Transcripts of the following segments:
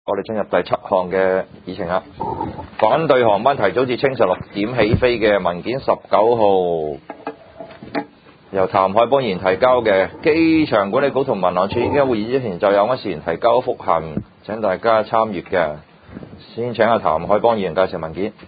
我哋進入第7項嘅議程啦。反對航班提早至清晨6點起飛嘅文件19號，由譚凱邦議員提交嘅。機場管理局同民航處已經喺會議之前就有關事宜提交覆函，請大家參閱嘅。先請阿譚凱邦議員介紹文件。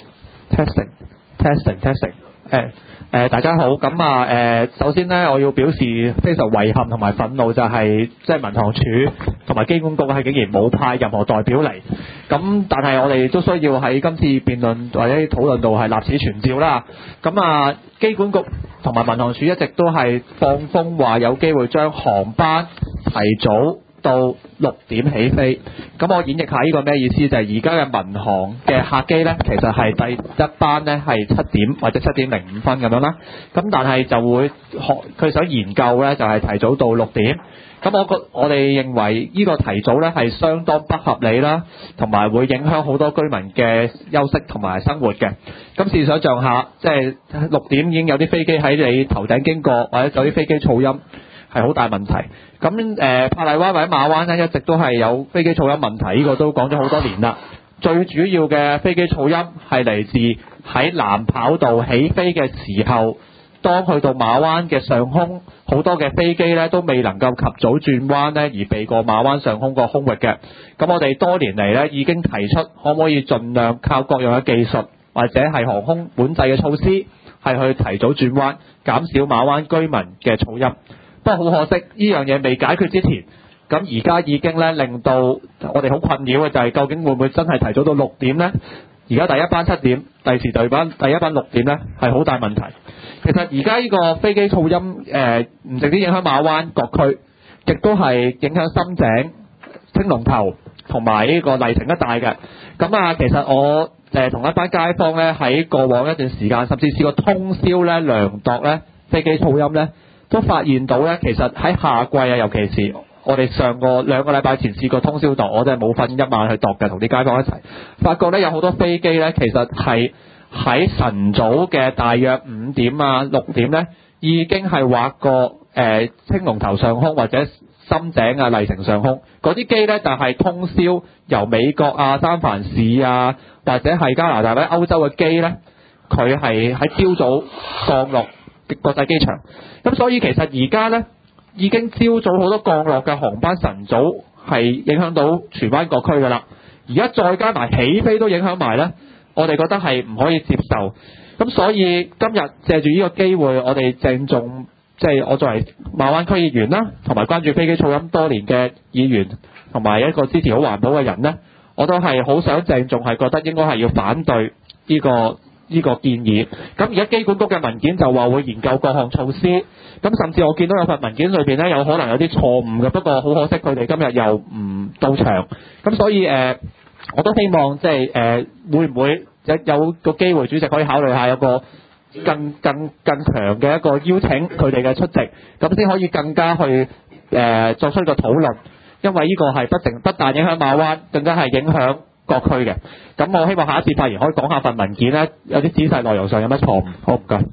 Testing。大家好，咁首先呢，我要表示非常遺憾同埋憤怒，就係即係民航處同埋機管局係竟然冇派任何代表嚟。咁但係我哋都需要喺今次辯論或者討論度係立此存照啦。咁機管局同埋民航處一直都係放風話有機會將航班提早到6點起飛。咁我演繹下呢個咩意思，就係而家嘅民航嘅客機呢，其實係第一班呢係7點或者7點05分咁樣啦。咁但係就會佢想研究呢，就係提早到6點。咁我哋認為呢個提早呢係相當不合理啦，同埋會影響好多居民嘅休息同埋生活嘅。咁試想像下，即係6點已經有啲飛機喺你頭頂經過，或者有啲飛機噪音係好大問題。咁珀麗灣或者馬灣呢，一直都係有飛機噪音問題，呢個都講咗好多年啦。最主要嘅飛機噪音係嚟自喺南跑道起飛嘅時候，當去到馬灣嘅上空，好多嘅飛機呢都未能夠及早轉彎呢，而避過馬灣上空個空域嘅。咁我哋多年嚟呢已經提出，可唔可以盡量靠各樣嘅技術或者係航空管制嘅措施，係去提早轉彎，減少馬灣居民嘅噪音。不過好可惜，呢樣嘢未解決之前，咁而家已經咧令到我哋好困擾嘅就係究竟會唔會真係提早到6點呢？而家第一班7點，第時第一班6點呢係好大問題。其實而家呢個飛機噪音唔淨止影響馬灣各區，亦都係影響深井、青龍頭同埋呢個麗城一帶嘅。咁其實我同一班街坊咧喺過往一段時間，甚至試過通宵咧量度咧飛機噪音咧，都發現到咧，其實喺夏季尤其是我哋上個2個禮拜前試過通宵度，我真係冇瞓一晚去度嘅，同啲街坊一齊，發覺咧有好多飛機咧，其實係喺晨早嘅大約5點6點咧，已經係劃過青龍頭上空或者深井麗城上空，嗰啲機咧就係通宵由美國三藩市或者係加拿大或者歐洲嘅機咧，佢係喺朝早降落國際機場。咁所以其實而家呢已經朝早好多降落嘅航班晨早係影響到荃灣各區㗎啦，而家再加埋起飛都影響埋呢，我哋覺得係唔可以接受。咁所以今日借住呢個機會，我哋鄭重即係我作為馬灣區議員啦，同埋關注飛機噪音多年嘅議員，同埋一個支持好環保嘅人呢，我都係好想鄭重係覺得應該係要反對呢個建議。咁而家機管局嘅文件就話會研究各項措施，咁甚至我見到有份文件裏邊呢，有可能有啲錯誤嘅，不過好可惜佢哋今日又唔到場。咁所以我都希望即係會唔會有個機會，主席可以考慮下有個更強嘅一個邀請佢哋嘅出席，咁先可以更加去作出一個討論，因為呢個係不但影響馬灣，更加係影響各區嘅。咁我希望下一次發言可以講下份文件咧，有啲仔細內容上有乜錯誤。好，唔該。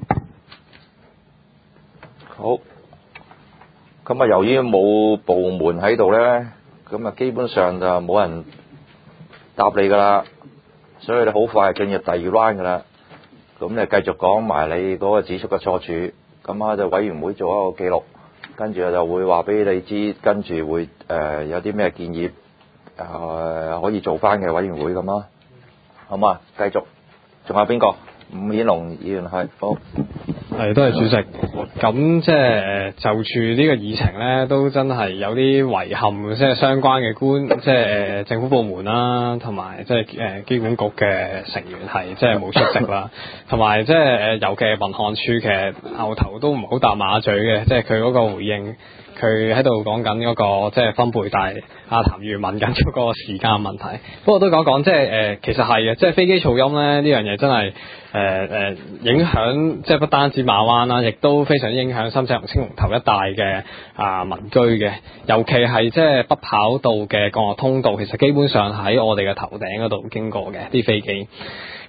好。咁由於冇部門喺度咧，咁基本上就冇人答你㗎啦，所以你好快進入第2 round 㗎啦。咁你繼續講埋你嗰個指出嘅錯處，咁就委員會做一個記錄，跟住就會話俾你知，跟住會有啲咩建議可以做翻嘅委員會咁咯，好嘛？繼續，仲有邊個？伍顯龍議員係好。 係，多謝主席。咁即係就住呢個議程咧，都真係有啲遺憾，即係相關嘅即係政府部門啦，同埋即係機管局嘅成員係即係冇出席啦，同埋即係尤其係民航處其實牛頭都唔好搭馬嘴嘅，即係佢嗰個回應。佢喺度講緊嗰個即係分配，但係阿譚議員問緊嗰個時間問題。不過都講即係其實係嘅，即係飛機噪音咧呢樣嘢真係影響，即係不單止馬灣啦，亦都非常影響深井同青龍頭一帶嘅民居嘅。尤其係即係北跑道嘅降落通道，其實基本上喺我哋嘅頭頂嗰度經過嘅啲飛機。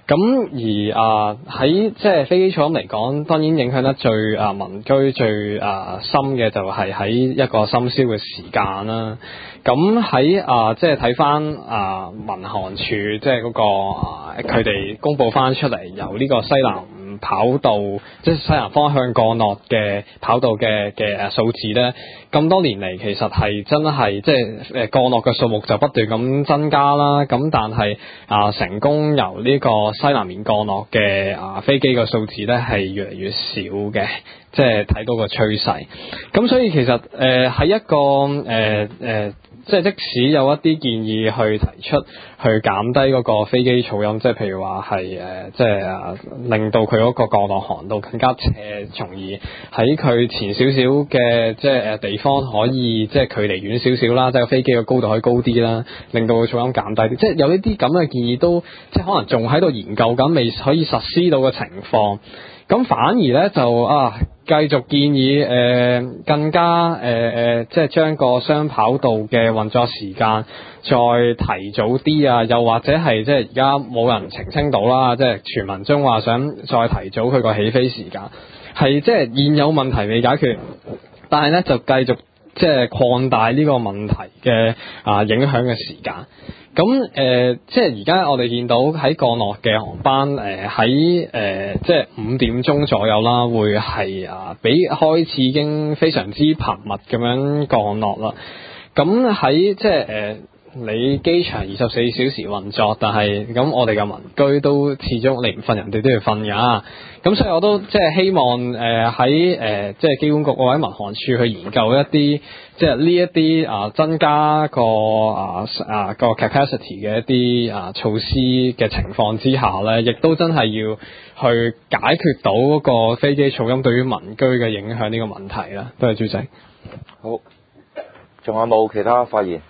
咁而喺即係飛機噪音嚟講，當然影響得最民居最深嘅就係喺一個深宵嘅時間啦。咁喺即係睇翻民航處即係嗰個佢哋公佈翻出嚟，由呢個西南跑道即係西南方向降落嘅跑道嘅數字咧，咁多年嚟其實係真係即係降落嘅數目就不斷咁增加啦。咁但係成功由呢個西南面降落嘅飛機嘅數字咧係越嚟越少嘅，即係睇到個趨勢。咁所以其實喺一個即係即使有一啲建議去提出去減低嗰個飛機噪音，即係譬如話係即係令到佢嗰個降落航道更加斜，從而喺佢前少少嘅即係地方可以即係距離遠少少啦，即係個飛機嘅高度可以高啲啦，令到個噪音減低啲。即係有呢啲咁嘅建議都即係可能仲喺度研究緊，未可以實施到嘅情況。咁反而咧就繼續建議更加即係將個雙跑道嘅運作時間再提早啲啊，又或者係即係而家冇人澄清到啦，即係傳聞中話想再提早佢個起飛時間，係即係現有問題未解決，但係咧就繼續即係擴大呢個問題嘅影響嘅時間。咁即係而家我哋見到喺降落嘅航班喺即係5點鐘左右啦，會係比開始已經非常之頻密咁樣降落啦。咁喺即係你機場24小時運作，但係咁我哋嘅民居都始終你唔瞓，人哋都要瞓㗎。咁所以我都即係希望喺即係機管局或者民航處去研究一啲即係呢一啲增加個個 capacity 嘅一啲措施嘅情況之下咧，亦都真係要去解決到嗰個飛機噪音對於民居嘅影響呢個問題啦。多謝主席。 好，仲有冇其他發言？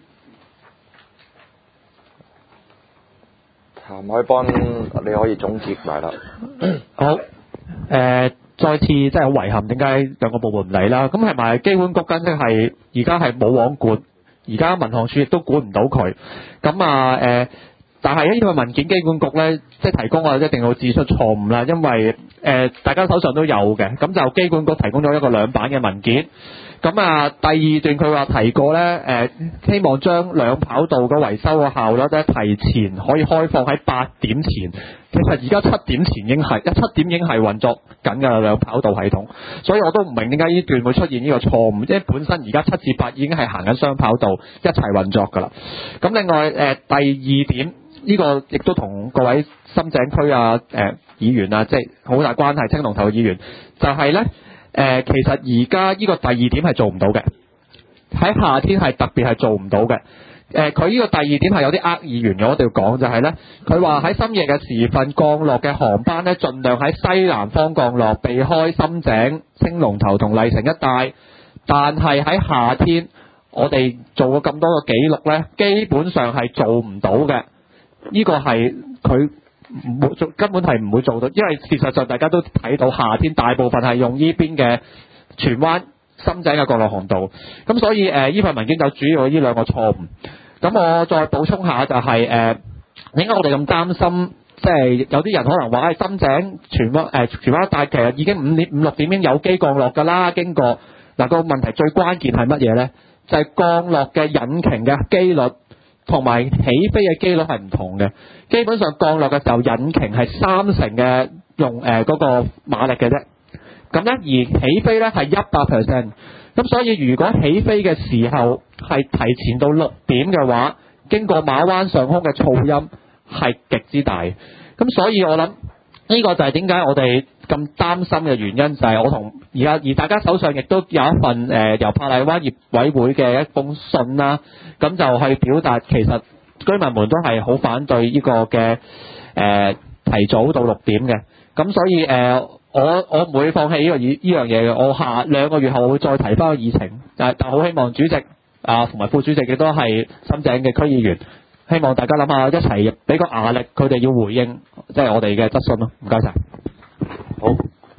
譚凱邦，你可以總結埋啦。 好，再次即係好遺憾，點解兩個部門唔嚟啦？咁係咪機管局跟即係而家係冇網管，而家民航處亦都管唔到佢。咁但係呢個文件機管局咧，即係提供我一定要指出錯誤啦，因為大家手上都有嘅，咁就機管局提供咗一個2版嘅文件。咁第二段佢話提過咧，希望將兩跑道嘅維修嘅效率咧提前可以開放喺8點前。其實而家7點前已經係7點已經係運作緊㗎啦，兩跑道系統。所以我都唔明點解呢段會出現呢個錯誤，因為本身而家7至8已經係行緊雙跑道一齊運作㗎啦。咁另外第二點，呢個亦都同各位深井區議員即係好大關係，青龍頭嘅議員就係咧。其實而家呢個第二點係做唔到嘅，喺夏天係特別係做唔到嘅。佢呢個第二點係有啲呃議員嘅，我哋要講就係咧，佢話喺深夜嘅時分降落嘅航班咧，盡量喺西南方降落，避開深井、青龍頭同麗城一帶。但係喺夏天，我哋做過咁多個記錄咧，基本上係做唔到嘅。呢個係佢根本係唔會做到，因為事實上大家都睇到夏天大部分係用呢邊嘅荃灣、深井嘅降落航道，咁所以呢份文件就主要呢兩個錯誤。咁我再補充下就係點解我哋咁擔心？即係有啲人可能話深井、荃灣一帶其實已經5點、5、6點已經有機降落㗎啦，經過嗱個問題最關鍵係乜嘢呢？就係降落嘅引擎嘅機率同埋起飛嘅機率係唔同嘅。基本上降落嘅時候，引擎係3成嘅用嗰個馬力嘅啫。咁咧，而起飛咧係100%。咁所以如果起飛嘅時候係提前到6點嘅話，經過馬灣上空嘅噪音係極之大。咁所以我諗呢個就係點解我哋咁擔心嘅原因，就係我同而大家手上亦都有一份由珀麗灣業委會嘅一封信啦。咁就去表達其實居民們都係好反對呢個嘅提早到6點嘅。咁所以我唔會放棄呢樣嘢嘅。我下2個月後會再提翻個議程，但好希望主席同埋副主席亦都係深井嘅區議員，希望大家諗下一齊俾個壓力，佢哋要回應即係我哋嘅質詢咯。唔該晒。 好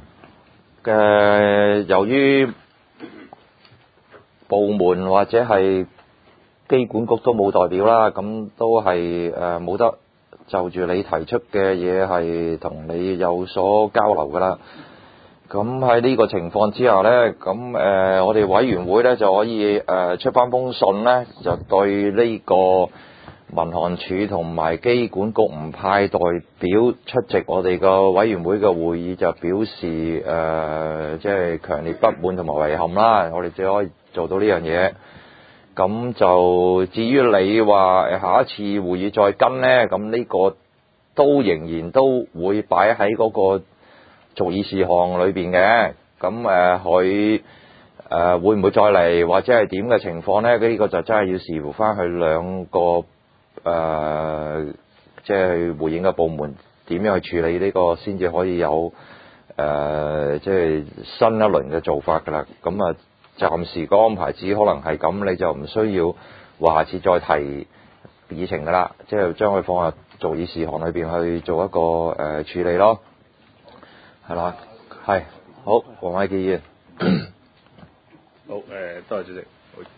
由於部門或者係機管局都冇代表啦，咁都係冇得就住你提出嘅嘢係同你有所交流㗎啦。咁喺呢個情況之下呢，咁我哋委員會呢就可以出翻封信呢，就對呢個民航處同埋機管局唔派代表出席我哋個委員會嘅會議，就表示即係強烈不滿同埋遺憾啦。我哋只可以做到呢樣嘢。咁就至於你話下一次會議再跟呢，咁呢個都仍然都會擺喺嗰個逐議事項裏邊嘅。咁佢會唔會再嚟或者係點嘅情況呢？呢個就真係要視乎翻佢兩個即係回應嘅部門點樣去處理呢個，先至可以有即係新一輪嘅做法㗎啦。咁啊，暫時個安排只可能係咁，你就唔需要話下次再提議程㗎啦，即係將佢放入做議事項裏邊去做一個處理咯，係啦，係好，黃偉傑議員， 好多謝主席。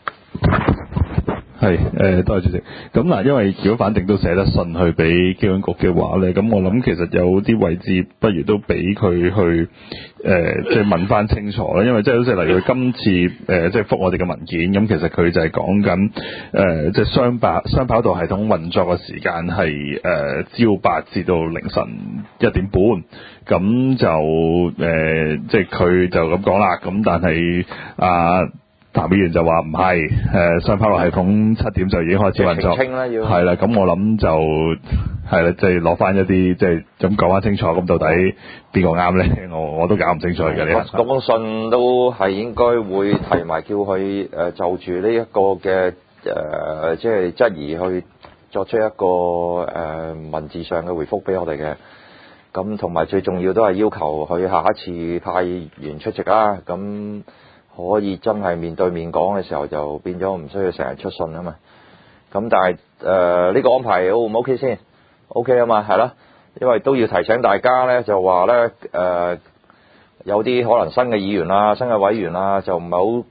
係多謝主席。咁嗱，因為如果反正都寫得信去俾機管局嘅話咧，咁我諗其實有啲位置不如都俾佢去即係問翻清楚啦。因為即係好似例如佢今次即係覆我哋嘅文件，咁其實佢就係講緊即係雙跑道系統運作嘅時間係朝8至到凌晨1點半，咁就即係佢就咁講啦。咁但係譚議員就話唔係，雙跑道系統7點就已經開始運作，係啦，咁我諗就係啦，即係攞翻一啲即係咁講翻清楚，咁到底邊個啱咧？我都搞唔清楚嘅。 嗰封信都係應該會提埋叫佢就住呢一個嘅即係質疑去作出一個文字上嘅回覆俾我哋嘅。咁同埋最重要都係要求佢下一次派員出席啦。咁可以真係面對面講嘅時候，就變咗唔需要成日出信啊嘛。咁但係呢個安排 O 唔 OK 先 ？OK 啊嘛，係啦。因為都要提醒大家咧，就話咧有啲可能新嘅議員啦、新嘅委員啦，就唔係好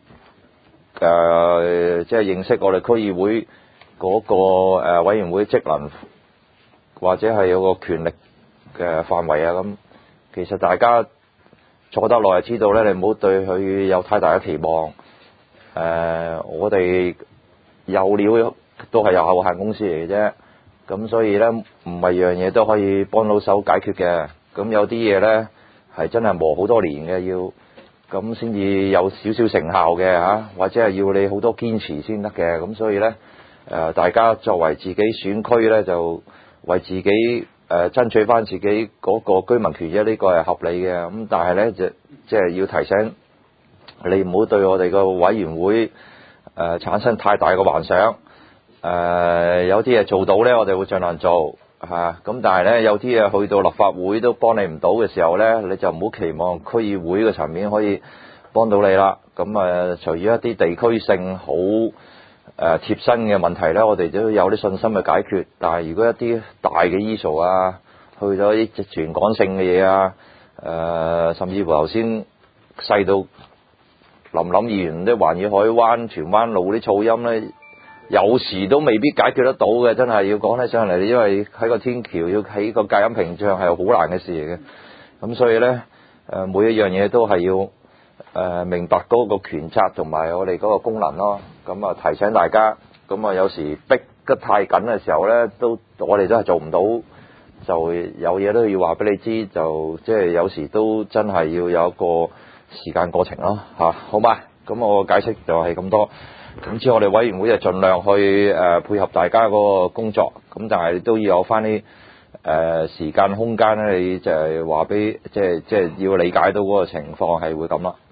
即係認識我哋區議會嗰個委員會職能，或者係有個權力嘅範圍啊咁。其實大家坐得耐就知道咧，你唔好對佢有太大嘅期望。我哋有料都係有有限公司嚟嘅啫，咁所以咧唔係樣嘢都可以幫到手解決嘅。咁有啲嘢咧係真係磨好多年嘅，要咁先至有少少成效嘅嚇，或者係要你好多堅持先得嘅。咁所以咧大家作為自己選區咧，就為自己爭取翻自己嗰個居民權益，呢個係合理嘅。咁但係咧即係要提醒你唔好對我哋個委員會產生太大嘅幻想。有啲嘢做到咧，我哋會盡量做嚇。咁但係咧有啲嘢去到立法會都幫你唔到嘅時候咧，你就唔好期望區議會嘅層面可以幫到你啦。咁除咗一啲地區性好貼身嘅問題咧，我哋都有啲信心去解決。但係如果一啲大嘅 issue 啊，去咗啲全港性嘅嘢啊，甚至乎頭先細到林議員啲環宇海灣、荃灣路啲噪音咧，有時都未必解決得到嘅。真係要講起上嚟，因為喺個天橋要起個隔音屏障係好難嘅事嚟嘅。咁所以咧每一樣嘢都係要明白嗰個權責同埋我哋嗰個功能咯。咁提醒大家，咁有時逼得太緊嘅時候咧，我哋都係做唔到，就有嘢都要話俾你知，就即係有時都真係要有一個時間過程咯嚇，好嘛？咁我解釋就係咁多。咁之後我哋委員會就盡量去配合大家嗰個工作，咁但係都要有翻啲時間空間咧，你就係話俾即係要理解到嗰個情況係會咁啦。